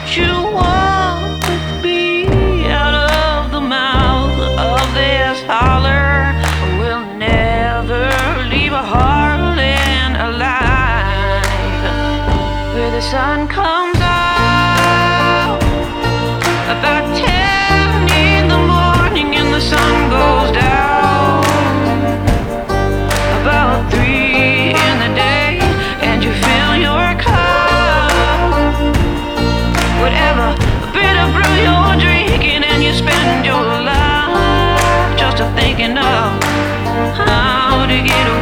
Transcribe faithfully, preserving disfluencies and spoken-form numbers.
you walk with me out of the mouth of this holler. We'll never leave a heartland alive. Where the sun comes out about ten in the morning and the sun goes down about three in the day, and you fill your cup, whatever bitter brew you're drinking, and you spend your life just a thinking of how to get away.